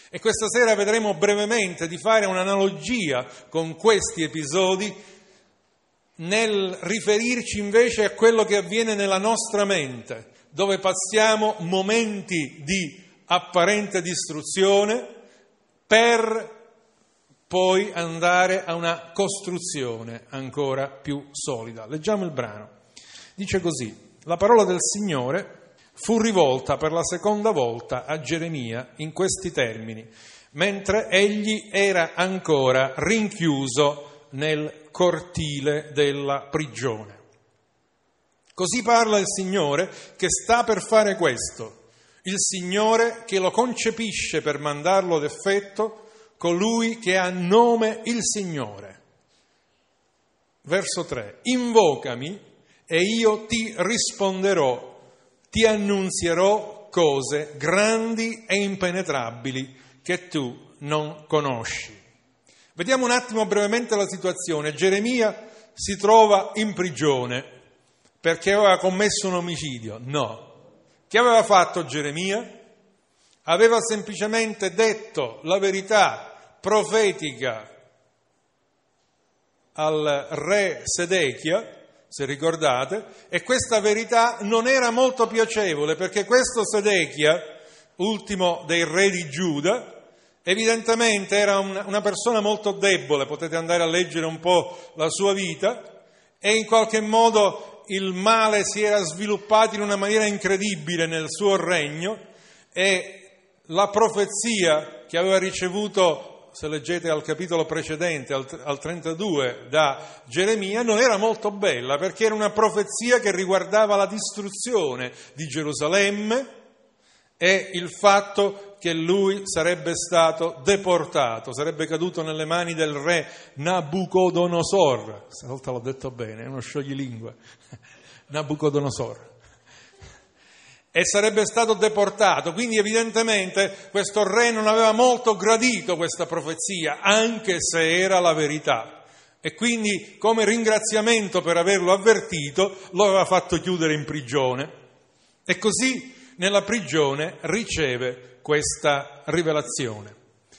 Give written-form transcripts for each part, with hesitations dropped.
E questa sera vedremo brevemente di fare un'analogia con questi episodi nel riferirci invece a quello che avviene nella nostra mente, dove passiamo momenti di apparente distruzione per poi andare a una costruzione ancora più solida. Leggiamo il brano. Dice così: la parola del Signore fu rivolta per la seconda volta a Geremia in questi termini, mentre egli era ancora rinchiuso nel cortile della prigione. Così parla il Signore che sta per fare questo, il Signore che lo concepisce per mandarlo ad effetto, colui che ha nome il Signore. Verso 3: invocami e io ti risponderò, ti annunzierò cose grandi e impenetrabili che tu non conosci. Vediamo un attimo brevemente la situazione. Geremia si trova in prigione perché aveva commesso un omicidio. No. Che aveva fatto Geremia? Aveva semplicemente detto la verità profetica al re Sedechia, se ricordate, e questa verità non era molto piacevole perché questo Sedechia, ultimo dei re di Giuda, evidentemente era una persona molto debole, potete andare a leggere un po' la sua vita, e in qualche modo il male si era sviluppato in una maniera incredibile nel suo regno, e la profezia che aveva ricevuto, se leggete al capitolo precedente, al 32, da Geremia, non era molto bella, perché era una profezia che riguardava la distruzione di Gerusalemme e il fatto che lui sarebbe stato deportato, sarebbe caduto nelle mani del re Nabucodonosor. Stavolta l'ho detto bene, è uno scioglilingua. Nabucodonosor. E sarebbe stato deportato, quindi evidentemente questo re non aveva molto gradito questa profezia, anche se era la verità, e quindi come ringraziamento per averlo avvertito lo aveva fatto chiudere in prigione, e così nella prigione riceve questa rivelazione.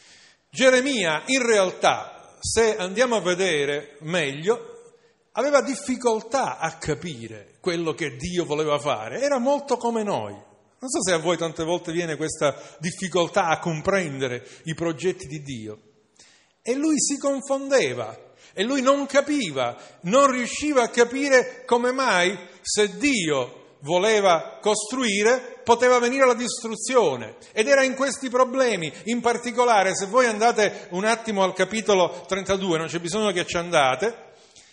Geremia in realtà, se andiamo a vedere meglio, aveva difficoltà a capire quello che Dio voleva fare, era molto come noi. Non so se a voi tante volte viene questa difficoltà a comprendere i progetti di Dio. E lui si confondeva, e lui non capiva, non riusciva a capire come mai, se Dio voleva costruire, poteva venire la distruzione. Ed era in questi problemi, in particolare, se voi andate un attimo al capitolo 32, non c'è bisogno che ci andate,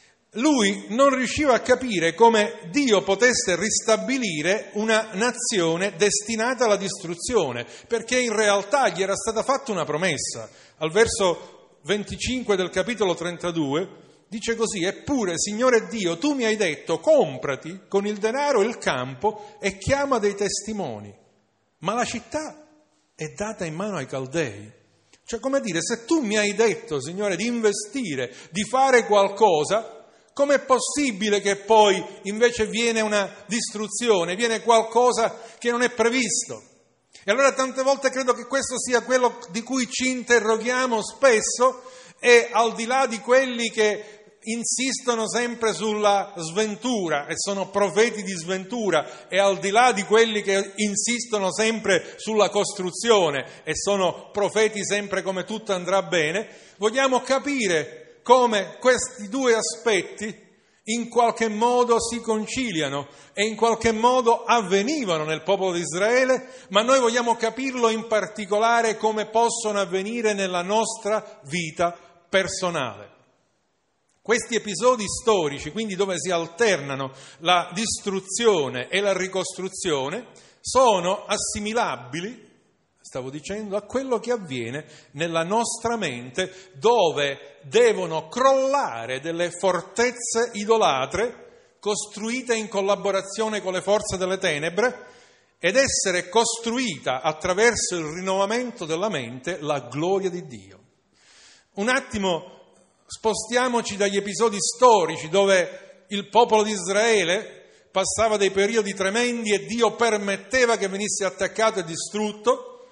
lui non riusciva a capire come Dio potesse ristabilire una nazione destinata alla distruzione, perché in realtà gli era stata fatta una promessa. Al verso 25 del capitolo 32 dice così: eppure, Signore Dio, tu mi hai detto, comprati con il denaro il campo e chiama dei testimoni, ma la città è data in mano ai Caldei. Cioè, come dire, se tu mi hai detto, Signore, di investire, di fare qualcosa, com'è possibile che poi invece viene una distruzione, viene qualcosa che non è previsto? E allora tante volte credo che questo sia quello di cui ci interroghiamo spesso, e al di là di quelli che insistono sempre sulla sventura e sono profeti di sventura, e al di là di quelli che insistono sempre sulla costruzione e sono profeti sempre come tutto andrà bene, vogliamo capire come questi due aspetti in qualche modo si conciliano e in qualche modo avvenivano nel popolo di Israele, ma noi vogliamo capirlo in particolare come possono avvenire nella nostra vita personale. Questi episodi storici, quindi dove si alternano la distruzione e la ricostruzione, sono assimilabili, stavo dicendo, a quello che avviene nella nostra mente, dove devono crollare delle fortezze idolatre costruite in collaborazione con le forze delle tenebre ed essere costruita attraverso il rinnovamento della mente la gloria di Dio. Un attimo spostiamoci dagli episodi storici dove il popolo di Israele passava dei periodi tremendi e Dio permetteva che venisse attaccato e distrutto,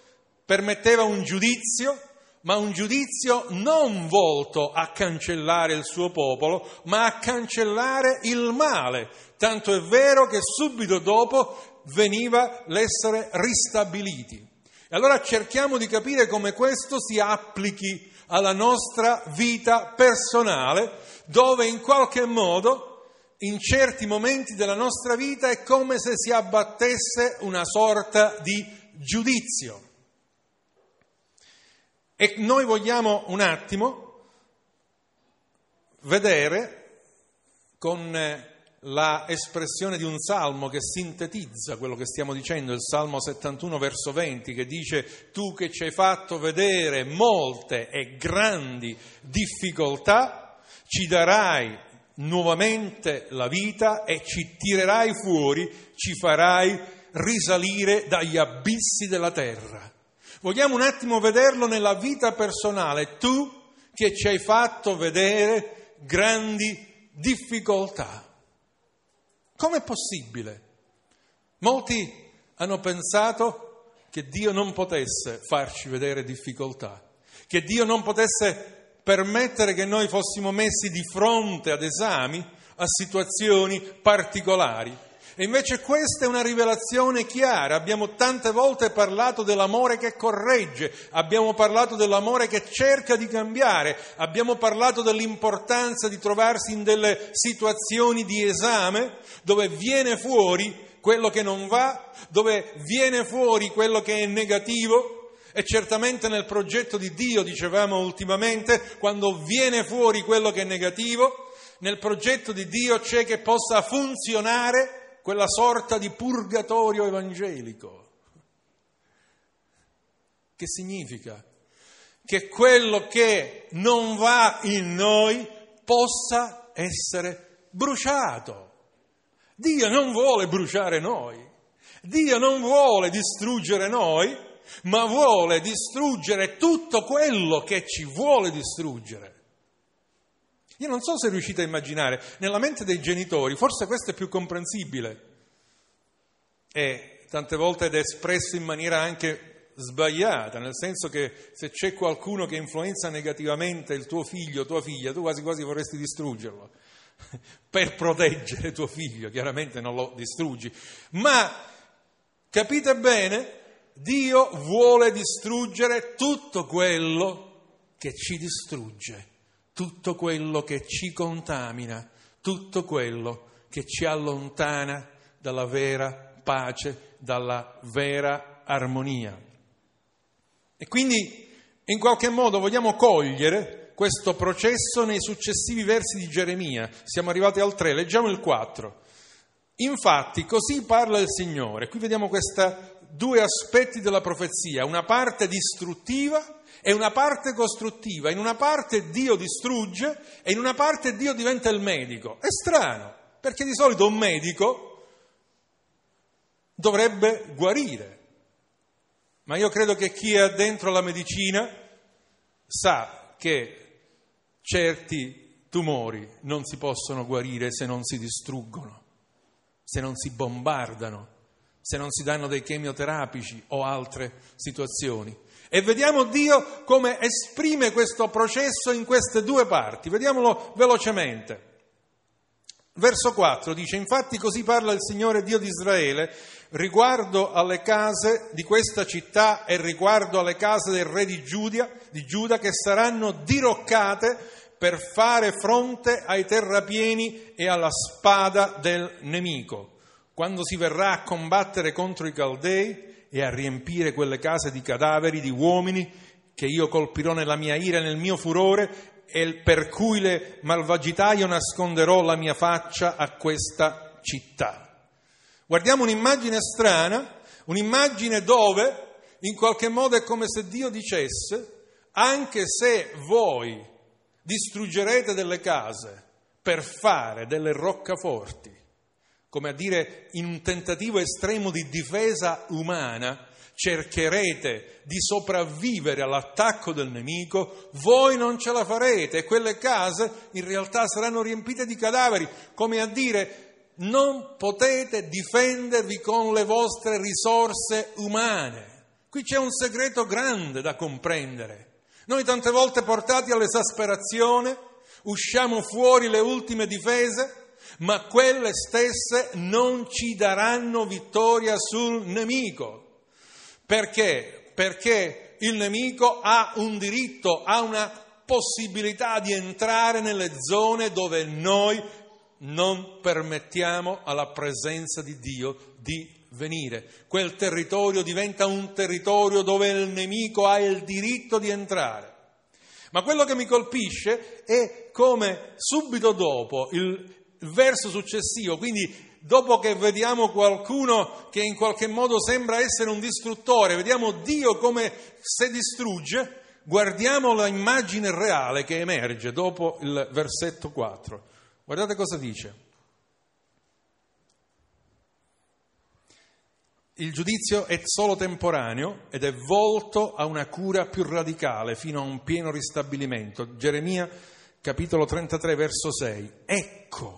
permetteva un giudizio, ma un giudizio non volto a cancellare il suo popolo, ma a cancellare il male. Tanto è vero che subito dopo veniva l'essere ristabiliti. E allora cerchiamo di capire come questo si applichi alla nostra vita personale, dove in qualche modo, in certi momenti della nostra vita, è come se si abbattesse una sorta di giudizio. E noi vogliamo un attimo vedere con la espressione di un salmo che sintetizza quello che stiamo dicendo, il Salmo 71 verso 20, che dice: tu che ci hai fatto vedere molte e grandi difficoltà, ci darai nuovamente la vita e ci tirerai fuori, ci farai risalire dagli abissi della terra. Vogliamo un attimo vederlo nella vita personale, tu che ci hai fatto vedere grandi difficoltà. Com'è possibile? Molti hanno pensato che Dio non potesse farci vedere difficoltà, che Dio non potesse permettere che noi fossimo messi di fronte ad esami, a situazioni particolari. E invece questa è una rivelazione chiara. Abbiamo tante volte parlato dell'amore che corregge, abbiamo parlato dell'amore che cerca di cambiare, abbiamo parlato dell'importanza di trovarsi in delle situazioni di esame dove viene fuori quello che non va, dove viene fuori quello che è negativo. E certamente nel progetto di Dio, dicevamo ultimamente, quando viene fuori quello che è negativo, nel progetto di Dio c'è che possa funzionare quella sorta di purgatorio evangelico. Che significa? Che quello che non va in noi possa essere bruciato. Dio non vuole bruciare noi, Dio non vuole distruggere noi, ma vuole distruggere tutto quello che ci vuole distruggere. Io non so se riuscite a immaginare, nella mente dei genitori, forse questo è più comprensibile e tante volte ed è espresso in maniera anche sbagliata, nel senso che se c'è qualcuno che influenza negativamente il tuo figlio o tua figlia, tu quasi quasi vorresti distruggerlo per proteggere tuo figlio, chiaramente non lo distruggi, ma capite bene, Dio vuole distruggere tutto quello che ci distrugge, tutto quello che ci contamina, tutto quello che ci allontana dalla vera pace, dalla vera armonia. E quindi in qualche modo vogliamo cogliere questo processo nei successivi versi di Geremia. Siamo arrivati al 3, leggiamo il 4. Infatti così parla il Signore. Qui vediamo questi due aspetti della profezia, una parte distruttiva e una parte costruttiva. In una parte Dio distrugge e in una parte Dio diventa il medico. È strano, perché di solito un medico dovrebbe guarire. Ma io credo che chi è dentro la medicina sa che certi tumori non si possono guarire se non si distruggono, se non si bombardano, se non si danno dei chemioterapici o altre situazioni. E vediamo Dio come esprime questo processo in queste due parti. Vediamolo velocemente. Verso 4 dice: infatti così parla il Signore Dio di Israele riguardo alle case di questa città e riguardo alle case del re di Giuda che saranno diroccate per fare fronte ai terrapieni e alla spada del nemico, quando si verrà a combattere contro i Caldei e a riempire quelle case di cadaveri di uomini che io colpirò nella mia ira e nel mio furore, e per cui le malvagità io nasconderò la mia faccia a questa città. Guardiamo un'immagine strana, un'immagine dove in qualche modo è come se Dio dicesse: anche se voi distruggerete delle case per fare delle roccaforti, come a dire in un tentativo estremo di difesa umana, cercherete di sopravvivere all'attacco del nemico, voi non ce la farete e quelle case in realtà saranno riempite di cadaveri, come a dire: non potete difendervi con le vostre risorse umane. Qui c'è un segreto grande da comprendere. Noi tante volte portati all'esasperazione usciamo fuori le ultime difese, ma quelle stesse non ci daranno vittoria sul nemico. Perché? Perché il nemico ha un diritto, ha una possibilità di entrare nelle zone dove noi non permettiamo alla presenza di Dio di venire. Quel territorio diventa un territorio dove il nemico ha il diritto di entrare. Ma quello che mi colpisce è come subito dopo il verso successivo, quindi dopo che vediamo qualcuno che in qualche modo sembra essere un distruttore, vediamo Dio come se distrugge, guardiamo l'immagine reale che emerge dopo il versetto 4. Guardate cosa dice. Il giudizio è solo temporaneo ed è volto a una cura più radicale fino a un pieno ristabilimento. Geremia capitolo 33 verso 6. Ecco,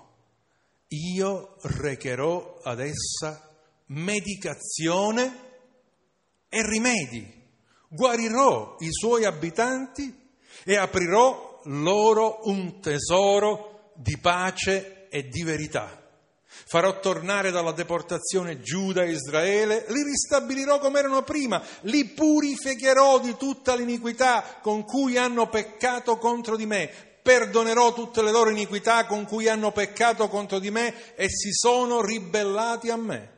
io recherò ad essa medicazione e rimedi, guarirò i suoi abitanti e aprirò loro un tesoro di pace e di verità. Farò tornare dalla deportazione Giuda e Israele, li ristabilirò come erano prima, li purificherò di tutta l'iniquità con cui hanno peccato contro di me, perdonerò tutte le loro iniquità con cui hanno peccato contro di me e si sono ribellati a me.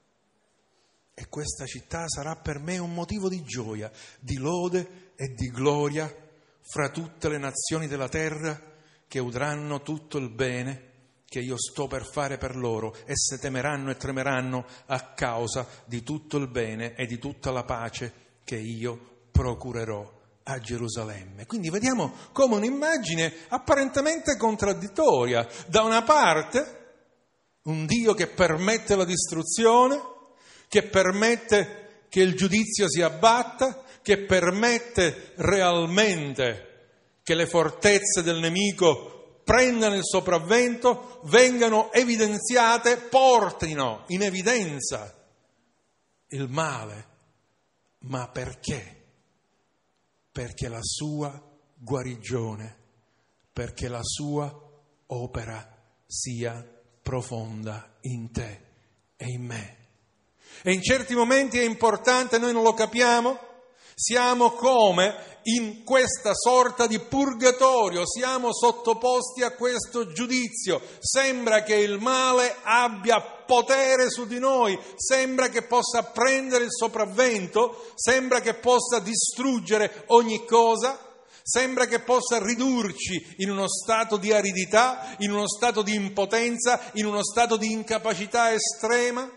E questa città sarà per me un motivo di gioia, di lode e di gloria fra tutte le nazioni della terra che udranno tutto il bene che io sto per fare per loro. Esse temeranno e tremeranno a causa di tutto il bene e di tutta la pace che io procurerò a Gerusalemme. Quindi vediamo come un'immagine apparentemente contraddittoria. Da una parte un Dio che permette la distruzione, che permette che il giudizio si abbatta, che permette realmente che le fortezze del nemico prendano il sopravvento, vengano evidenziate, portino in evidenza il male. Ma perché? Perché la sua guarigione, perché la sua opera sia profonda in te e in me. E in certi momenti è importante, noi non lo capiamo, siamo come in questa sorta di purgatorio, siamo sottoposti a questo giudizio. Sembra che il male abbia potere su di noi, sembra che possa prendere il sopravvento, sembra che possa distruggere ogni cosa, sembra che possa ridurci in uno stato di aridità, in uno stato di impotenza, in uno stato di incapacità estrema.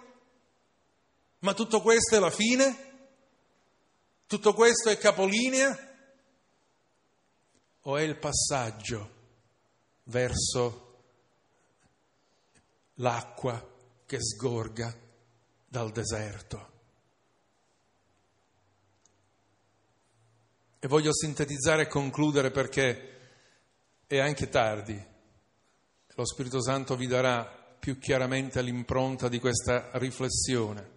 Ma tutto questo è la fine? Tutto questo è capolinea? O è il passaggio verso l'acqua che sgorga dal deserto? E voglio sintetizzare e concludere perché è anche tardi. Lo Spirito Santo vi darà più chiaramente l'impronta di questa riflessione.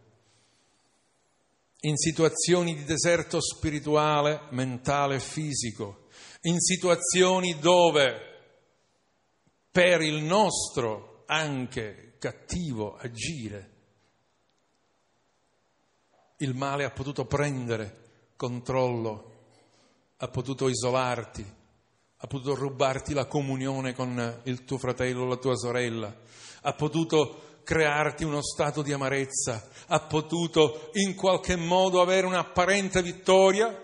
In situazioni di deserto spirituale, mentale e fisico, in situazioni dove per il nostro anche cattivo agire il male ha potuto prendere controllo, ha potuto isolarti, ha potuto rubarti la comunione con il tuo fratello o la tua sorella, ha potuto crearti uno stato di amarezza, ha potuto in qualche modo avere un'apparente vittoria.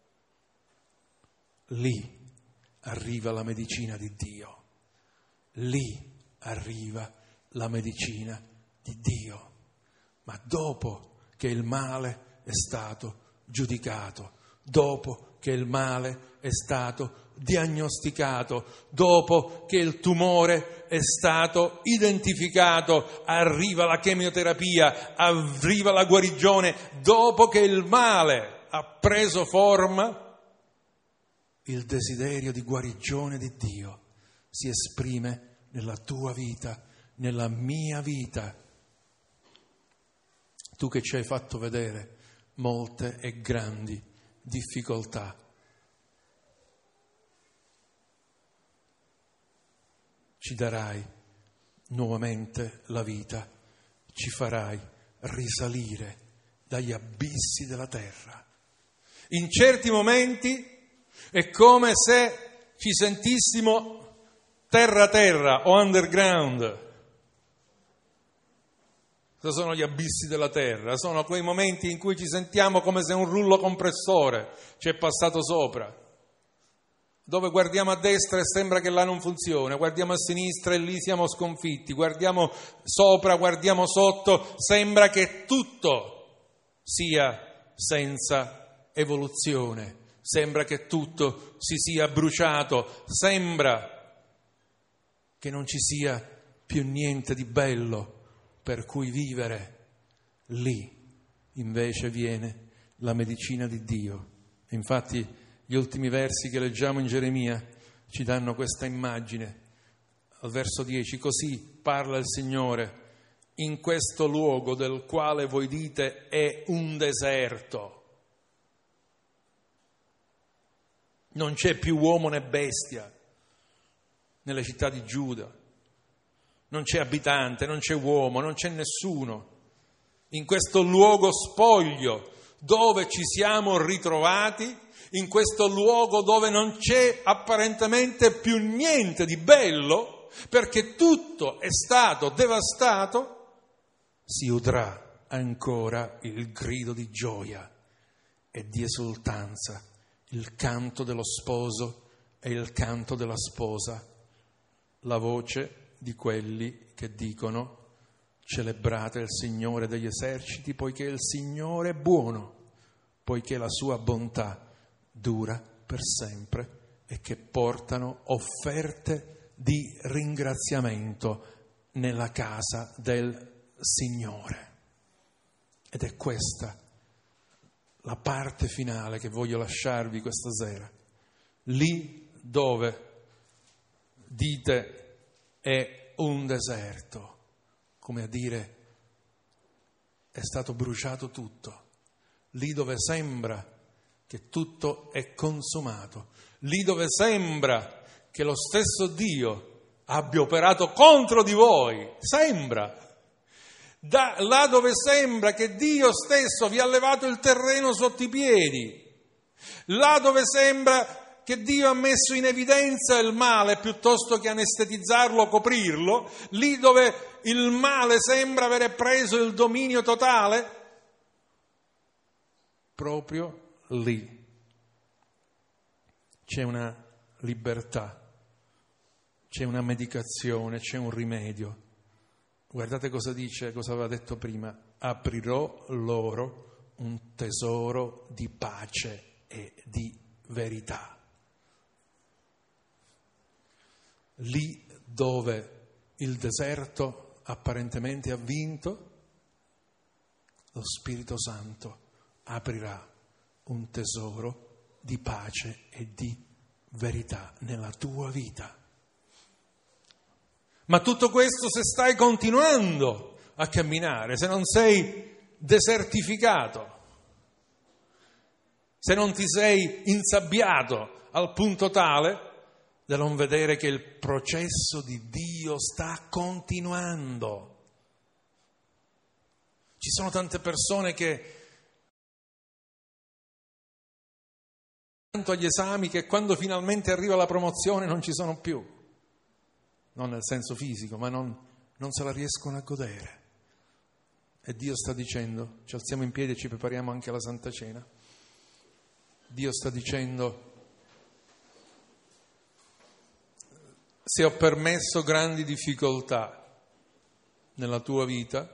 Lì arriva la medicina di Dio, lì arriva la medicina di Dio, ma dopo che il male è stato giudicato, dopo che il male è stato diagnosticato, dopo che il tumore è stato identificato, arriva la chemioterapia, arriva la guarigione, dopo che il male ha preso forma, il desiderio di guarigione di Dio si esprime nella tua vita, nella mia vita. Tu che ci hai fatto vedere molte e grandi difficoltà. Ci darai nuovamente la vita, ci farai risalire dagli abissi della terra. In certi momenti è come se ci sentissimo terra o underground. Cosa sono gli abissi della terra? Sono quei momenti in cui ci sentiamo come se un rullo compressore ci è passato sopra, dove guardiamo a destra e sembra che là non funziona, guardiamo a sinistra e lì siamo sconfitti, guardiamo sopra, guardiamo sotto, sembra che tutto sia senza evoluzione, sembra che tutto si sia bruciato, sembra che non ci sia più niente di bello per cui vivere. Lì invece viene la medicina di Dio. Infatti gli ultimi versi che leggiamo in Geremia ci danno questa immagine. Al verso 10, così parla il Signore, in questo luogo del quale voi dite è un deserto. Non c'è più uomo né bestia nelle città di Giuda. Non c'è abitante, non c'è uomo, non c'è nessuno. In questo luogo spoglio dove ci siamo ritrovati, in questo luogo dove non c'è apparentemente più niente di bello, perché tutto è stato devastato, si udrà ancora il grido di gioia e di esultanza, il canto dello sposo e il canto della sposa, la voce di quelli che dicono: celebrate il Signore degli eserciti, poiché il Signore è buono, poiché la sua bontà dura per sempre, e che portano offerte di ringraziamento nella casa del Signore. Ed è questa la parte finale che voglio lasciarvi questa sera. Lì dove dite è un deserto, come a dire è stato bruciato tutto, lì dove sembra che tutto è consumato, lì dove sembra che lo stesso Dio abbia operato contro di voi, sembra, là dove sembra che Dio stesso vi ha levato il terreno sotto i piedi, là dove sembra che Dio ha messo in evidenza il male piuttosto che anestetizzarlo o coprirlo, lì dove il male sembra avere preso il dominio totale, proprio lì c'è una libertà, c'è una medicazione, c'è un rimedio. Guardate cosa dice, cosa aveva detto prima: aprirò loro un tesoro di pace e di verità. Lì dove il deserto apparentemente ha vinto, lo Spirito Santo aprirà un tesoro di pace e di verità nella tua vita. Ma tutto questo se stai continuando a camminare, se non sei desertificato, se non ti sei insabbiato al punto tale da non vedere che il processo di Dio sta continuando. Ci sono tante persone che tanto agli esami che quando finalmente arriva la promozione non ci sono più, non nel senso fisico, ma non se la riescono a godere. E Dio sta dicendo, ci alziamo in piedi e ci prepariamo anche alla Santa Cena. Dio sta dicendo: se ho permesso grandi difficoltà nella tua vita,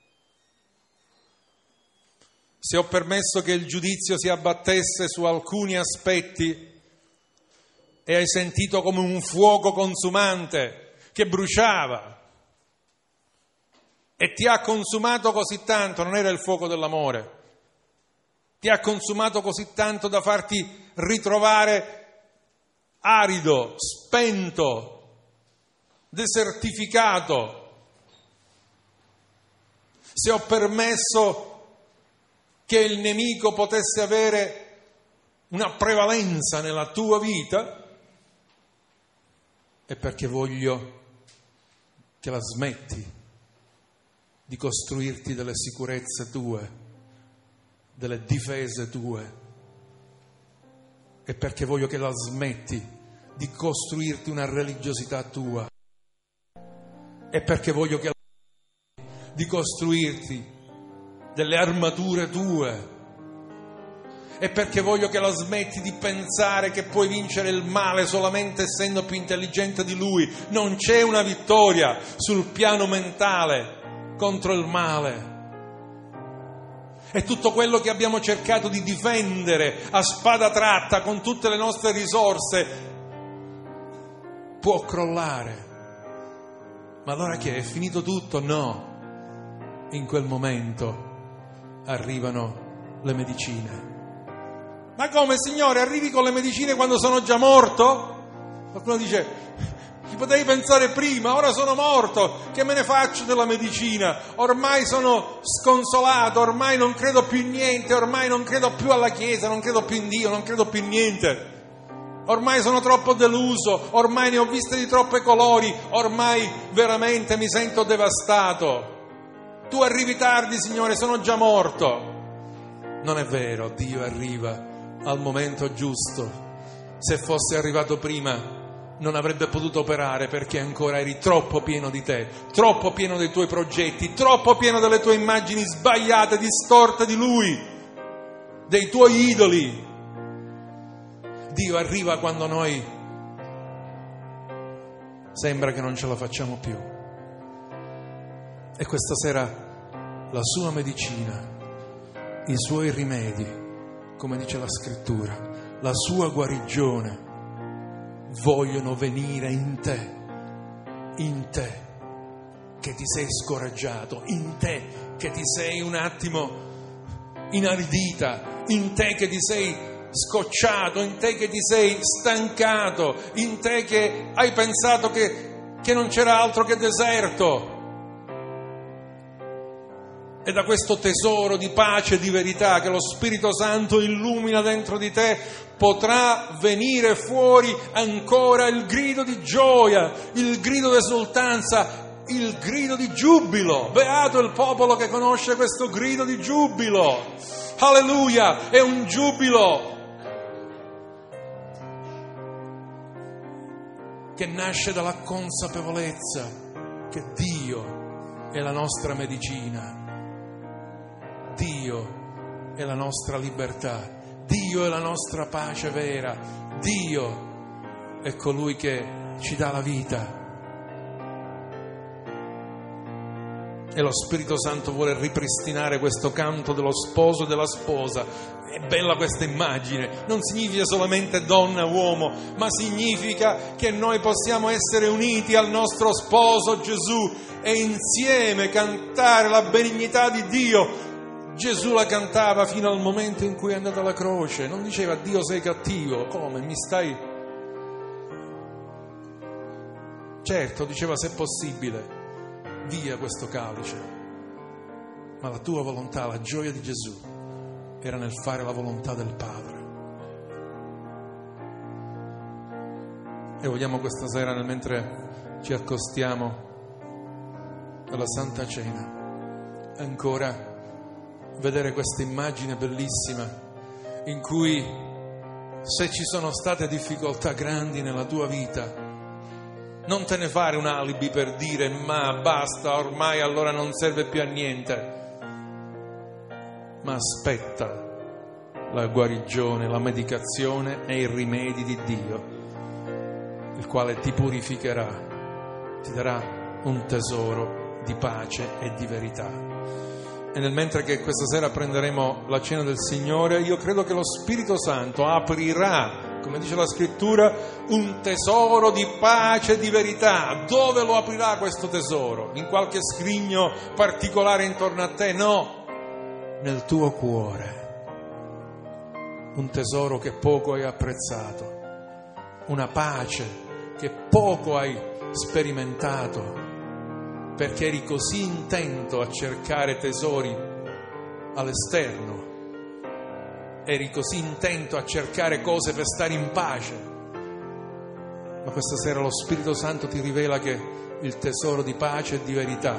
se ho permesso che il giudizio si abbattesse su alcuni aspetti e hai sentito come un fuoco consumante che bruciava e ti ha consumato così tanto, non era il fuoco dell'amore, ti ha consumato così tanto da farti ritrovare arido, spento, desertificato. Se ho permesso che il nemico potesse avere una prevalenza nella tua vita, è perché voglio che la smetti di costruirti delle sicurezze tue, delle difese tue, è perché voglio che la smetti di costruirti una religiosità tua, è perché voglio che la smetti di costruirti delle armature tue, è perché voglio che la smetti di pensare che puoi vincere il male solamente essendo più intelligente di lui. Non c'è una vittoria sul piano mentale contro il male. E tutto quello che abbiamo cercato di difendere a spada tratta con tutte le nostre risorse può crollare. Ma allora che è finito tutto? No. In quel momento arrivano le medicine. Ma come, Signore, arrivi con le medicine quando sono già morto? Qualcuno dice, ci potevi pensare prima, ora sono morto, che me ne faccio della medicina? Ormai sono sconsolato, ormai non credo più in niente, ormai non credo più alla Chiesa, non credo più in Dio, non credo più in niente. Ormai sono troppo deluso, ormai ne ho viste di troppe colori, ormai veramente mi sento devastato. Tu arrivi tardi, Signore, sono già morto. Non è vero, Dio arriva al momento giusto. Se fosse arrivato prima non avrebbe potuto operare, perché ancora eri troppo pieno di te, troppo pieno dei tuoi progetti, troppo pieno delle tue immagini sbagliate, distorte di Lui, dei tuoi idoli. Dio arriva quando noi sembra che non ce la facciamo più. E questa sera la sua medicina, i suoi rimedi, come dice la Scrittura, la sua guarigione vogliono venire in te che ti sei scoraggiato, in te che ti sei un attimo inaridita, in te che ti sei scocciato, in te che ti sei stancato, in te che hai pensato che non c'era altro che deserto. E da questo tesoro di pace e di verità che lo Spirito Santo illumina dentro di te potrà venire fuori ancora il grido di gioia, il grido di esultanza, il grido di giubilo. Beato il popolo che conosce questo grido di giubilo. Alleluia! È un giubilo che nasce dalla consapevolezza che Dio è la nostra medicina. Dio è la nostra libertà, Dio è la nostra pace vera, Dio è colui che ci dà la vita. E lo Spirito Santo vuole ripristinare questo canto dello sposo e della sposa. È bella questa immagine, non significa solamente donna, uomo, ma significa che noi possiamo essere uniti al nostro sposo Gesù e insieme cantare la benignità di Dio. Gesù la cantava fino al momento in cui è andato alla croce, non diceva Dio sei cattivo, come mi stai? Certo, diceva se è possibile, via questo calice, ma la tua volontà, la gioia di Gesù era nel fare la volontà del Padre. E vogliamo questa sera, mentre ci accostiamo alla Santa Cena, ancora vedere questa immagine bellissima in cui, se ci sono state difficoltà grandi nella tua vita, non te ne fare un alibi per dire ma basta, ormai allora non serve più a niente, ma aspetta la guarigione, la medicazione e i rimedi di Dio, il quale ti purificherà, ti darà un tesoro di pace e di verità. E nel mentre che questa sera prenderemo la cena del Signore, io credo che lo Spirito Santo aprirà, come dice la Scrittura, un tesoro di pace e di verità. Dove lo aprirà questo tesoro? In qualche scrigno particolare intorno a te? No, nel tuo cuore. Un tesoro che poco hai apprezzato, una pace che poco hai sperimentato, perché eri così intento a cercare tesori all'esterno eri così intento a cercare cose per stare in pace. Ma questa sera lo Spirito Santo ti rivela che il tesoro di pace e di verità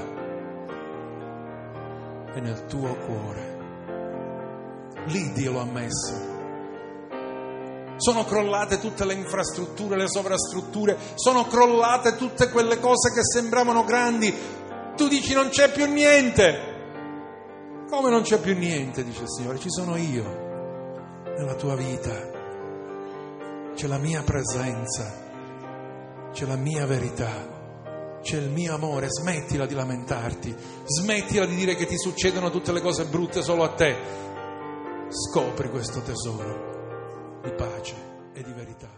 è nel tuo cuore. Lì Dio lo ha messo. Sono crollate tutte le infrastrutture, le sovrastrutture, sono crollate tutte quelle cose che sembravano grandi. Tu dici non c'è più niente. Come non c'è più niente? Dice il Signore, ci sono io nella tua vita. C'è la mia presenza, c'è la mia verità, c'è il mio amore. Smettila di lamentarti, smettila di dire che ti succedono tutte le cose brutte solo a te. Scopri questo tesoro di pace e di verità.